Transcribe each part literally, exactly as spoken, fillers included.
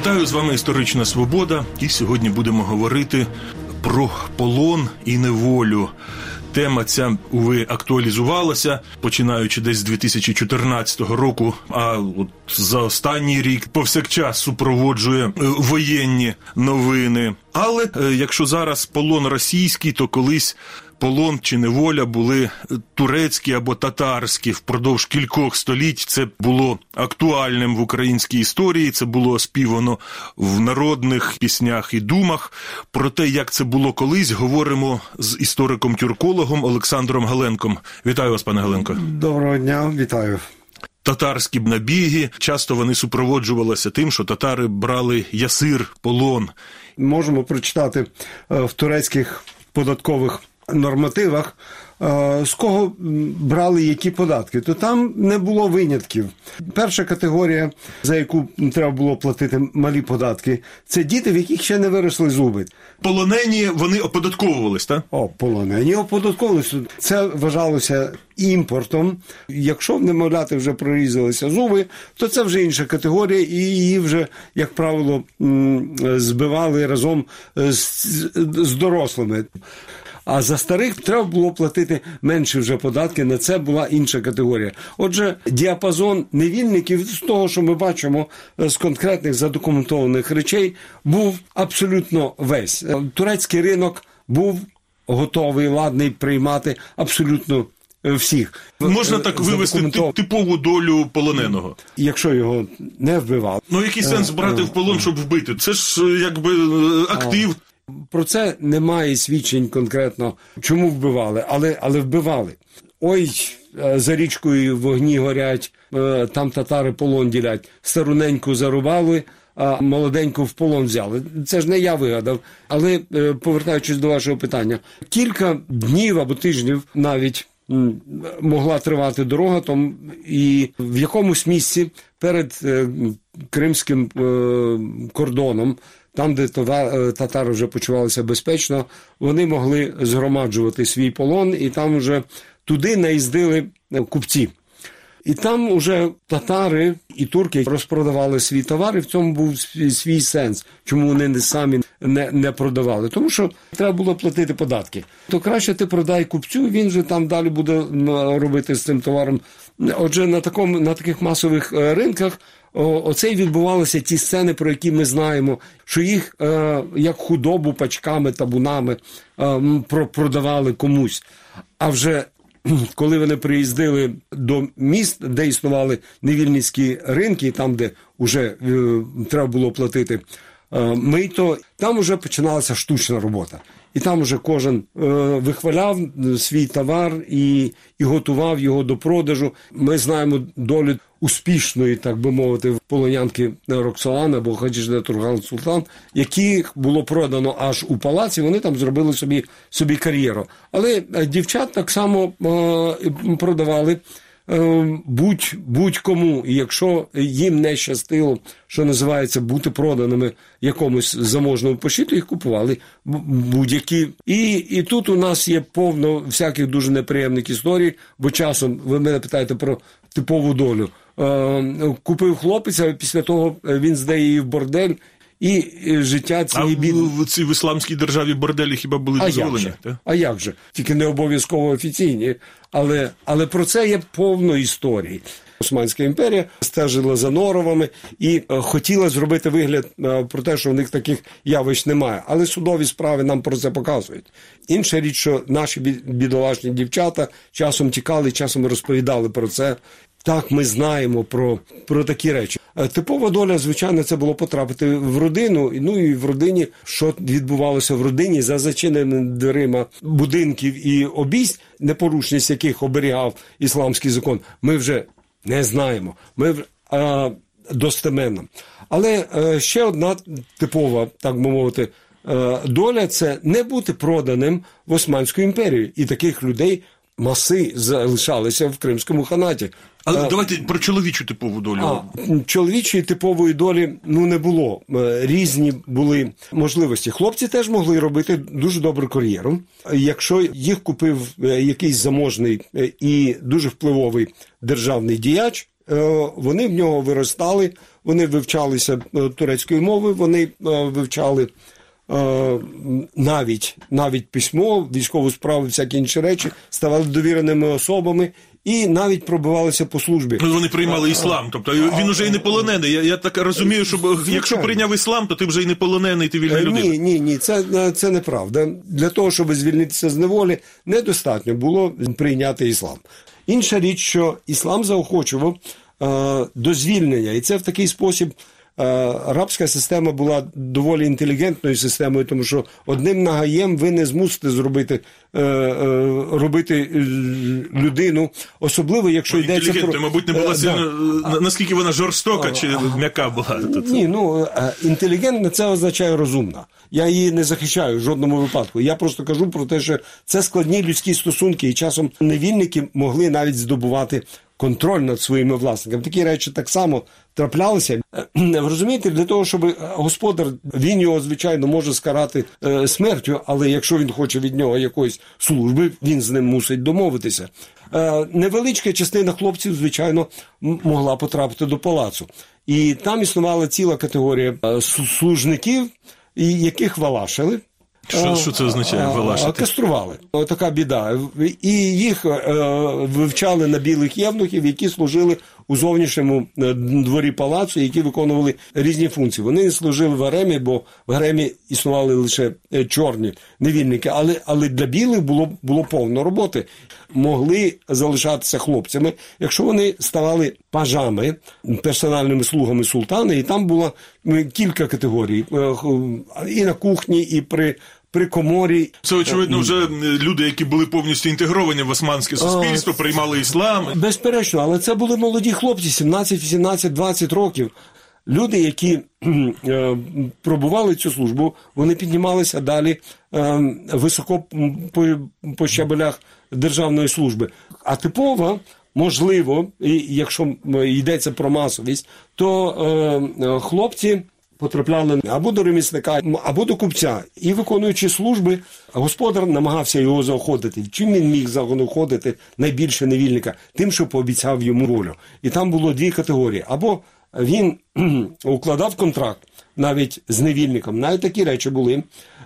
Вітаю, з вами «Історична Свобода», і сьогодні будемо говорити про полон і неволю. Тема ця, уви, актуалізувалася, починаючи десь з дві тисячі чотирнадцятого року, а от за останній рік повсякчас супроводжує воєнні новини. Але якщо зараз полон російський, то колись полон чи неволя були турецькі або татарські. Впродовж кількох століть це було актуальним в українській історії, це було оспівано в народних піснях і думах. Про те, як це було колись, говоримо з істориком-тюркологом Олександром Галенком. Вітаю вас, пане Галенко. Доброго дня, вітаю. Татарські набіги, часто вони супроводжувалися тим, що татари брали ясир, полон. Можемо прочитати в турецьких податкових нормативах, з кого брали які податки, то там не було винятків. Перша категорія, за яку треба було платити малі податки, це діти, в яких ще не виросли зуби. Полонені, вони оподатковувались, так? О, полонені оподатковувались. Це вважалося імпортом. Якщо в немовляти вже прорізалися зуби, то це вже інша категорія, і її вже, як правило, збивали разом з, з дорослими. А за старих треба було платити менші вже податки, на це була інша категорія. Отже, діапазон невільників, з того, що ми бачимо з конкретних задокументованих речей, був абсолютно весь. Турецький ринок був готовий, ладний приймати абсолютно всіх. Можна так вивести типову долю полоненого? Якщо його не вбивали. Ну, який сенс брати в полон, щоб вбити? Це ж якби актив. Про це немає свідчень конкретно, чому вбивали, але, але вбивали. Ой, за річкою вогні горять, там татари полон ділять. Старуненьку зарубали, а молоденьку в полон взяли. Це ж не я вигадав. Але, повертаючись до вашого питання, кілька днів або тижнів навіть могла тривати дорога, там, і в якомусь місці перед кримським кордоном, там, де татари вже почувалися безпечно, вони могли згромаджувати свій полон, і там вже туди наїздили купці. І там уже татари і турки розпродавали свій товар, і в цьому був свій сенс, чому вони самі не, не продавали. Тому що треба було платити податки. То краще ти продай купцю, він же там далі буде робити з цим товаром. Отже, на, такому, на таких масових ринках оце й відбувалися ті сцени, про які ми знаємо, що їх е, як худобу пачками, табунами е, продавали комусь. А вже коли вони приїздили до міст, де існували невільницькі ринки, там, де вже е, треба було платити е, мито, там вже починалася штучна робота. І там вже кожен е, вихваляв свій товар і, і готував його до продажу. Ми знаємо долю успішної, так би мовити, полонянки Роксолани або Хатішде Турган Султан, яких було продано аж у палаці, вони там зробили собі, собі кар'єру. Але дівчат так само е, продавали е, будь, будь-кому. І якщо їм не щастило, що називається, бути проданими якомусь заможному пошиту, їх купували будь-які. І, і тут у нас є повно всяких дуже неприємних історій, бо часом, ви мене питаєте про типову долю. Купив хлопець, а після того він здає її в бордель, і життя цієї бідної... А в цій в ісламській державі борделі хіба були дозволені? А, а як же? Тільки не обов'язково офіційні. Але, але про це є повно історії. Османська імперія стежила за норовами і хотіла зробити вигляд про те, що в них таких явищ немає. Але судові справи нам про це показують. Інша річ, що наші бідолашні дівчата часом тікали, часом розповідали про це. Так, ми знаємо про, про такі речі. Типова доля, звичайно, це було потрапити в родину, ну і в родині, що відбувалося в родині за зачиненими дверима будинків і обійсть, непорушність яких оберігав ісламський закон, ми вже не знаємо. Ми а, достеменно. Але а, ще одна типова, так би мовити, а, доля – це не бути проданим в Османську імперію. І таких людей маси залишалися в Кримському ханаті. Але а, давайте про чоловічу типову долю. А, чоловічої типової долі ну, не було. Різні були можливості. Хлопці теж могли робити дуже добру кар'єру. Якщо їх купив якийсь заможний і дуже впливовий державний діяч, вони в нього виростали, вони вивчалися турецької мови, вони вивчали навіть, навіть письмо, військову справу, всякі інші речі, ставали довіреними особами і навіть пробивалися по службі. Ну, вони приймали іслам, тобто він уже і не полонений. Я, я так розумію, що Звичайно. Якщо прийняв іслам, то ти вже і не полонений, ти вільна людина. Ні, ні, ні, це, це неправда. Для того, щоб звільнитися з неволі, недостатньо було прийняти іслам. Інша річ, що іслам заохочував е, до звільнення, і це в такий спосіб рабська система була доволі інтелігентною системою, тому що одним нагаєм ви не змусите зробити, е, е, робити людину, особливо якщо ну, йдеться про... Інтелігентною, мабуть, не була сильно... А, наскільки вона жорстока а, чи а, м'яка була? Ні, ну, інтелігентна – це означає розумна. Я її не захищаю в жодному випадку. Я просто кажу про те, що це складні людські стосунки, і часом невільники могли навіть здобувати контроль над своїми власниками. Такі речі так само траплялися. Ви розумієте, для того, щоб господар, він його, звичайно, може скарати е, смертю, але якщо він хоче від нього якоїсь служби, він з ним мусить домовитися. Е, невеличка частина хлопців, звичайно, могла потрапити до палацу. І там існувала ціла категорія е, служників, яких валашили. Що, що це означає валашити? Кастрували. Така біда. І їх е, вивчали на білих євнухів, які служили у зовнішньому дворі палацу, які виконували різні функції. Вони не служили в гаремі, бо в гаремі існували лише чорні невільники, але, але для білих було, було повно роботи. Могли залишатися хлопцями, якщо вони ставали пажами, персональними слугами султана, і там було кілька категорій. І на кухні, і при при коморі. Це, очевидно, вже люди, які були повністю інтегровані в османське суспільство, приймали іслам. Безперечно, але це були молоді хлопці, сімнадцять, вісімнадцять, двадцять років. Люди, які е, пробували цю службу, вони піднімалися далі е, високо по, по щабелях державної служби. А типово, можливо, і якщо йдеться про масовість, то е, хлопці потрапляли або до ремісника, або до купця. І, виконуючи служби, господар намагався його заохотити. Чим він міг заохотити найбільше невільника? Тим, що пообіцяв йому волю. І там було дві категорії. Або він укладав контракт навіть з невільником. Навіть такі речі були.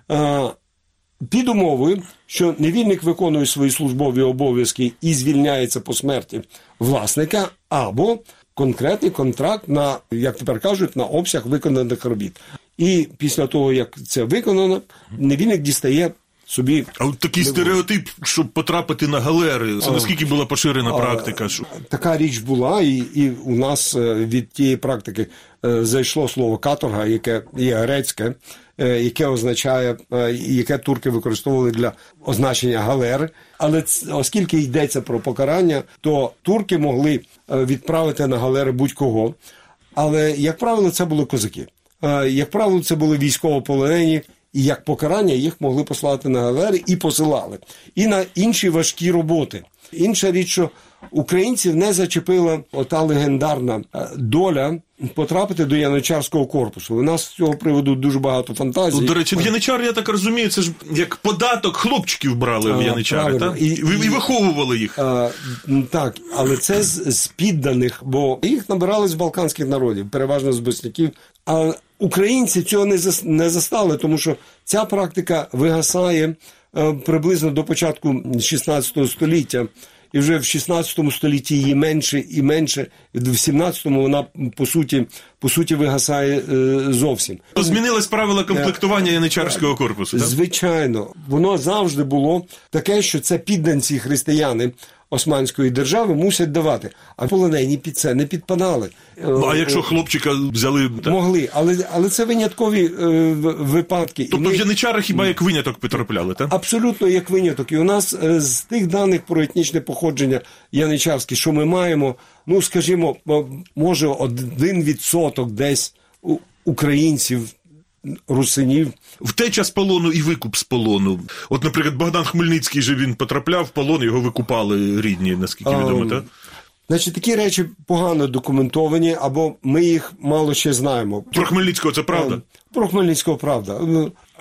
Під умовою, що невільник виконує свої службові обов'язки і звільняється по смерті власника, або конкретний контракт на, як тепер кажуть, на обсяг виконаних робіт. І після того, як це виконано, невільник дістає собі... А от такий стереотип, щоб потрапити на галери, це наскільки була поширена а, практика? Що... Така річ була, і, і у нас від тієї практики зайшло слово каторга, яке є грецьке, яке означає, яке турки використовували для означення галери. Але оскільки йдеться про покарання, то турки могли відправити на галери будь-кого. Але, як правило, це були козаки. Як правило, це були військовополонені, і як покарання їх могли послати на галери і посилали. І на інші важкі роботи. Інша річ, що українців не зачепила ота легендарна доля потрапити до яничарського корпусу. У нас з цього приводу дуже багато фантазій. До речі, яничар, я так розумію, це ж як податок хлопчиків брали в яничари, так? І, і, і виховували їх. А, так, але це з, з підданих, бо їх набирали з балканських народів, переважно з босняків. А українці цього не, зас, не застали, тому що ця практика вигасає е, приблизно до початку шістнадцятого століття. І вже в шістнадцятому столітті її менше і менше, в сімнадцятому вона, по суті, по суті вигасає е, зовсім. Змінились правила комплектування яничарського корпусу, так? Звичайно. Воно завжди було таке, що це підданці християни Османської держави мусять давати. А полонені під це не підпадали. А якщо хлопчика взяли... Так? Могли, але, але це виняткові е, випадки. Тобто в яничари хіба як виняток потрапляли, так? Абсолютно як виняток. І у нас е, з тих даних про етнічне походження яничарське, що ми маємо, ну, скажімо, може один відсоток десь українців, русинів. Втеча з полону і викуп з полону. От, наприклад, Богдан Хмельницький же він потрапляв в полон, його викупали рідні, наскільки відомо, так? Значить, такі речі погано документовані, або ми їх мало ще знаємо. Про Хмельницького це правда? Про Хмельницького правда.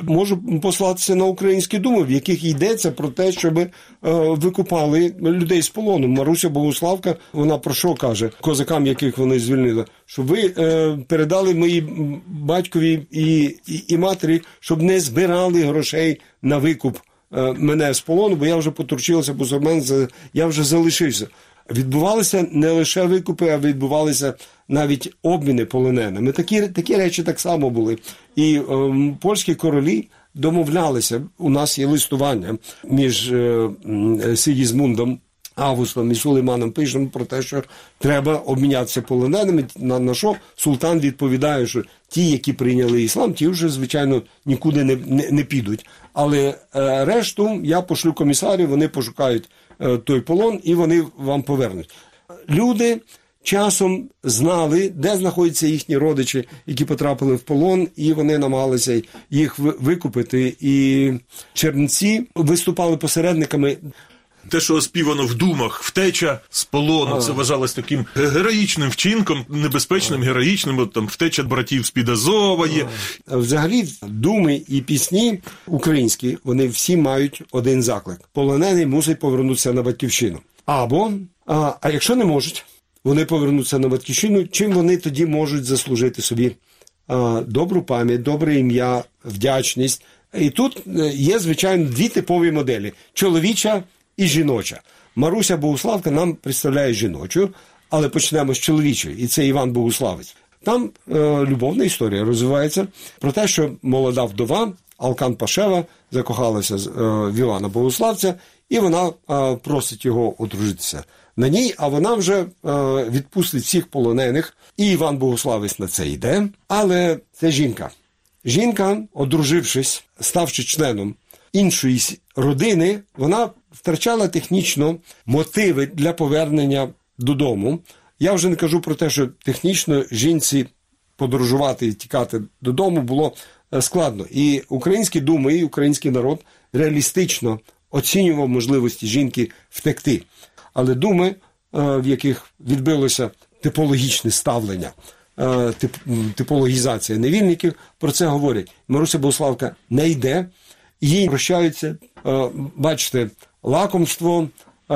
можу послатися на українські думи, в яких йдеться про те, щоб е, викупали людей з полону. Маруся Богуславка, вона про що каже козакам, яких вони звільнили? Щоб ви е, передали моїй батькові і, і, і матері, щоб не збирали грошей на викуп е, мене з полону, бо я вже потурчилася, бо мене, я вже залишився. Відбувалися не лише викупи, а відбувалися навіть обміни полоненими. Такі, такі речі так само були. І е, польські королі домовлялися, у нас є листування між е, Сигізмундом Августом і Сулейманом Пишем про те, що треба обмінятися полоненими, на, на що султан відповідає, що ті, які прийняли іслам, ті вже, звичайно, нікуди не, не, не підуть. Але е, решту я пошлю комісарів, вони пошукають е, той полон і вони вам повернуть. Люди часом знали, де знаходяться їхні родичі, які потрапили в полон, і вони намагалися їх викупити. І чернці виступали посередниками. Те, що оспівано в думах, втеча з полону, це вважалось таким героїчним вчинком, небезпечним, героїчним, от там втеча братів з-під Азова є. Взагалі, думи і пісні українські, вони всі мають один заклик. Полонений мусить повернутися на батьківщину. Або, а, а якщо не можуть, вони повернуться на батьківщину, чим вони тоді можуть заслужити собі а, добру пам'ять, добре ім'я, вдячність. І тут є, звичайно, дві типові моделі – чоловіча і жіноча. Маруся Богуславка нам представляє жіночу, але почнемо з чоловічої, і це Іван Богуславець. Там е, любовна історія розвивається про те, що молода вдова Алкан Пашева закохалася е, в Івана Богуславця, і вона е, просить його одружитися на ній, а вона вже е, відпустить всіх полонених, і Іван Богуславець на це йде, але це жінка. Жінка, одружившись, ставши членом іншої родини, вона втрачала технічно мотиви для повернення додому. Я вже не кажу про те, що технічно жінці подорожувати і тікати додому було складно. І українські думи, і український народ реалістично оцінював можливості жінки втекти. Але думи, в яких відбилося типологічне ставлення, тип, типологізація невільників, про це говорять. Маруся Богуславка не йде, їй прощаються, бачите, лакомство,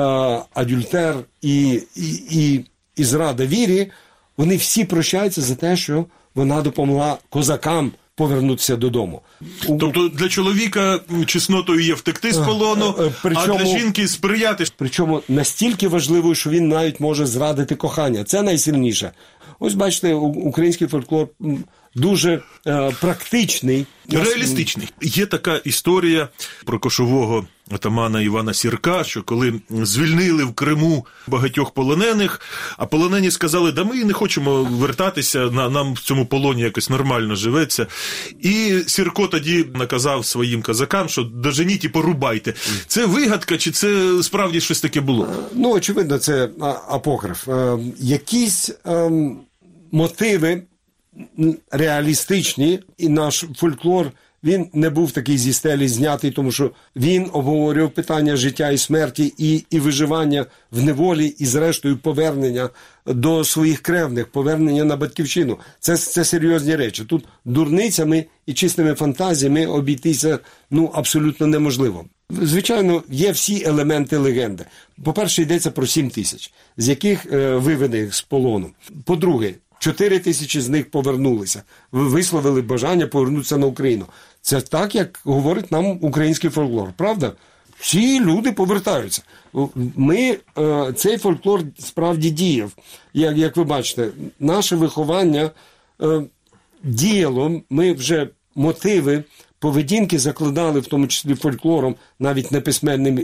адюльтер і, і, і, і зрада вірі, вони всі прощаються за те, що вона допомогла козакам повернутися додому. Тобто для чоловіка чеснотою є втекти з полону, причому, а для жінки сприяти. Причому настільки важливо, що він навіть може зрадити кохання. Це найсильніше. Ось бачите, український фольклор дуже е, практичний. Реалістичний. Є така історія про кошового отамана Івана Сірка, що коли звільнили в Криму багатьох полонених, а полонені сказали, да ми не хочемо вертатися, на, нам в цьому полоні якось нормально живеться. І Сірко тоді наказав своїм козакам, що доженіть і порубайте. Це вигадка, чи це справді щось таке було? Ну, очевидно, це апокриф. Е, якісь е, мотиви реалістичні, і наш фольклор, він не був такий зі стелі знятий, тому що він обговорював питання життя і смерті, і, і виживання в неволі, і зрештою повернення до своїх кревних, повернення на батьківщину. Це, це серйозні речі. Тут дурницями і чистими фантазіями обійтися ну, абсолютно неможливо. Звичайно, є всі елементи легенди. По-перше, йдеться про сім тисяч, з яких е, виведених з полону. По-друге, чотири тисячі з них повернулися, висловили бажання повернутися на Україну. Це так, як говорить нам український фольклор, правда? Всі люди повертаються. Ми, цей фольклор справді діяв. Як, як ви бачите, наше виховання діяло, ми вже мотиви поведінки закладали, в тому числі фольклором, навіть неписьменним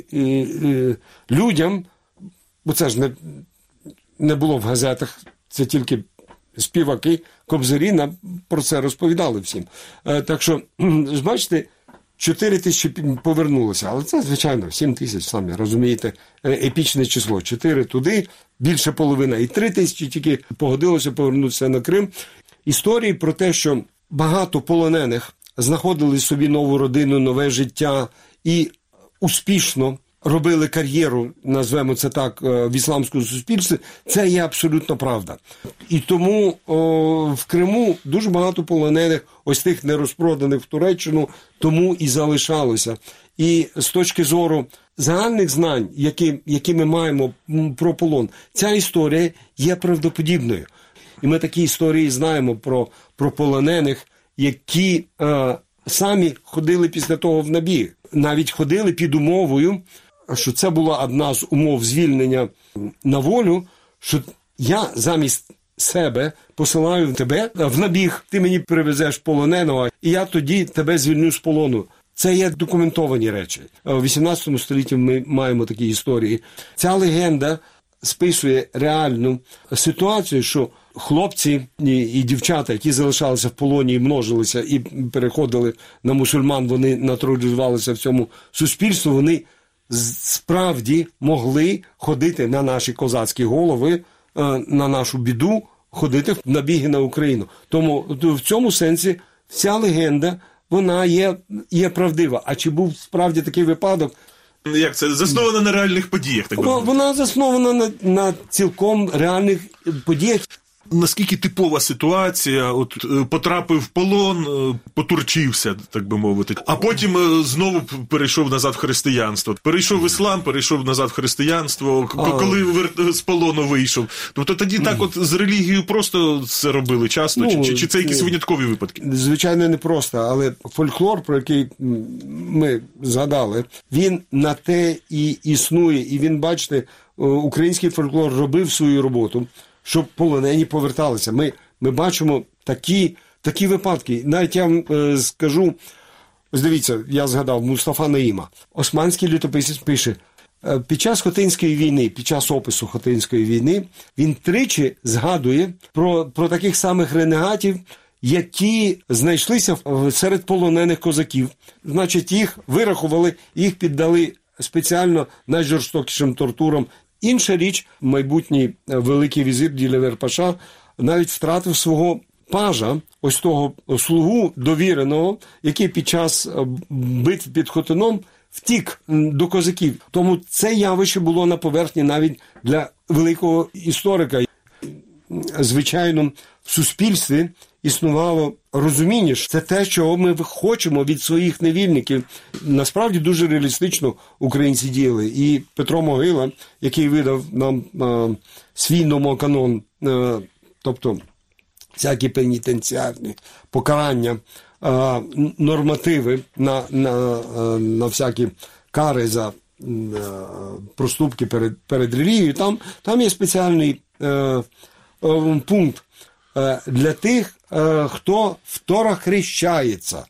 людям, бо це ж не, не було в газетах, це тільки співаки, кобзарі нам про це розповідали всім. Е, так що, бачите, чотири тисячі повернулося, але це, звичайно, сім тисяч, самі розумієте, епічне число. чотири туди, більше половина, і три тисячі тільки погодилося повернутися на Крим. Історії про те, що багато полонених знаходили собі нову родину, нове життя і успішно робили кар'єру, назвемо це так, в ісламському суспільстві, це є абсолютно правда. І тому о, в Криму дуже багато полонених, ось тих нерозпроданих в Туреччину, тому і залишалося. І з точки зору загальних знань, які, які ми маємо про полон, ця історія є правдоподібною. І ми такі історії знаємо про, про полонених, які е, самі ходили після того в набіги. Навіть ходили під умовою, що це була одна з умов звільнення на волю, що я замість себе посилаю тебе в набіг, ти мені привезеш полоненого, і я тоді тебе звільню з полону. Це є документовані речі. У вісімнадцятому столітті ми маємо такі історії. Ця легенда списує реальну ситуацію, що хлопці і дівчата, які залишалися в полоні і множилися, і переходили на мусульман, вони натуралізувалися в цьому суспільстві, вони справді могли ходити на наші козацькі голови, на нашу біду, ходити в набіги на Україну. Тому в цьому сенсі ця легенда, вона є, є правдива. А чи був справді такий випадок? Як це? Заснована на реальних подіях, так би мовити? Вона заснована на, на цілком реальних подіях. Наскільки типова ситуація, от потрапив в полон, потурчився, так би мовити, а потім знову перейшов назад в християнство. Перейшов в іслам, перейшов назад в християнство, а... коли з полону вийшов. Тобто тоді так от з релігією просто це робили часто, ну, чи, чи це якісь виняткові випадки? Звичайно, не просто, але фольклор, про який ми згадали, він на те і існує, і він, бачите, український фольклор робив свою роботу, щоб полонені поверталися. Ми, ми бачимо такі, такі випадки. Навіть я вам е, скажу, ось дивіться, я згадав Мустафа Наїма. Османський літописець пише, е, під час Хотинської війни, під час опису Хотинської війни, він тричі згадує про, про таких самих ренегатів, які знайшлися серед полонених козаків. Значить, їх вирахували, їх піддали спеціально найжорстокішим тортурам. Інша річ, майбутній великий візир Ділевер Паша навіть втратив свого пажа, ось того слугу довіреного, який під час битв під Хотином втік до козаків. Тому це явище було на поверхні навіть для великого історика. Звичайно, в суспільстві існувало розуміння, що це те, чого ми хочемо від своїх невільників. Насправді дуже реалістично українці діяли. І Петро Могила, який видав нам е, свій номоканон, е, тобто всякі пенітенціарні покарання, е, нормативи на, на, е, на всякі кари за е, проступки перед, перед релігією, там, там є спеціальний е, е, пункт для тих, хто второхрещається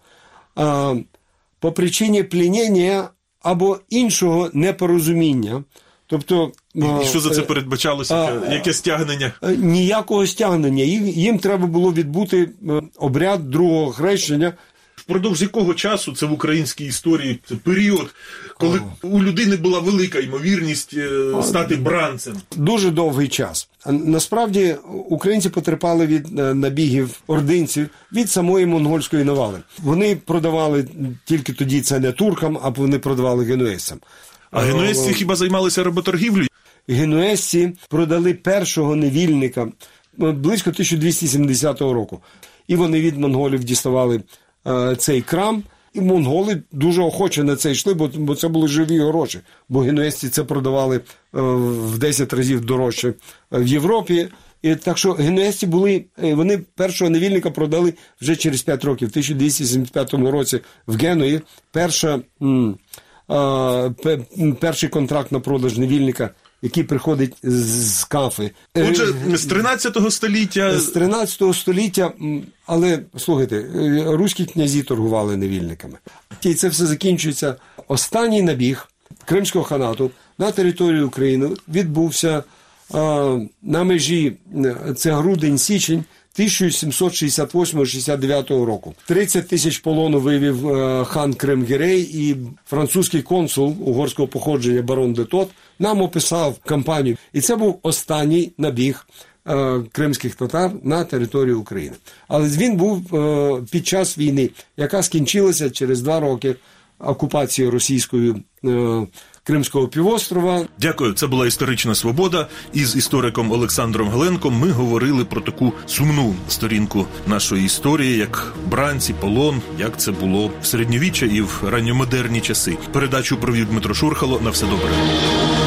по причині плінення або іншого непорозуміння. Тобто, і що за це передбачалося? Яке стягнення? Ніякого стягнення. Їм, їм треба було відбути обряд другого хрещення. Впродовж якого часу це в українській історії, це період, коли а. у людини була велика ймовірність стати бранцем? Дуже довгий час. Насправді, українці потерпали від набігів ординців, від самої монгольської навали. Вони продавали тільки тоді це не туркам, а вони продавали генуезцям. А генуезці хіба займалися работоргівлею? Генуезці продали першого невільника близько тисяча двісті сімдесятого року. І вони від монголів діставали цей крам, і монголи дуже охоче на це йшли, бо, бо це були живі гроші, бо генуезці це продавали е, в десять разів дорожче в Європі. І так що генуезці були, вони першого невільника продали вже через п'ять років. В тисяча двісті сімдесят п'ятому році в Генуї перша, м, е, перший контракт на продаж невільника, який приходить з Кафи. Отже, з тринадцятого століття... З тринадцятого століття, але, слухайте, руські князі торгували невільниками. І це все закінчується. Останній набіг Кримського ханату на територію України відбувся а, на межі, це грудень-січень тисяча сімсот шістдесят восьмого - шістдесят дев'ятого року. тридцять тисяч полону вивів е, хан Крем-Гірей, і французький консул угорського походження барон де Тот нам описав кампанію. І це був останній набіг е, кримських татар на територію України. Але він був е, під час війни, яка скінчилася через два роки окупацією російською е, Кримського півострова. Дякую, це була «Історична свобода». Із істориком Олександром Геленком ми говорили про таку сумну сторінку нашої історії, як бранці, полон, як це було в середньовіччя і в ранньомодерні часи. Передачу провів Дмитро Шурхало. На все добре.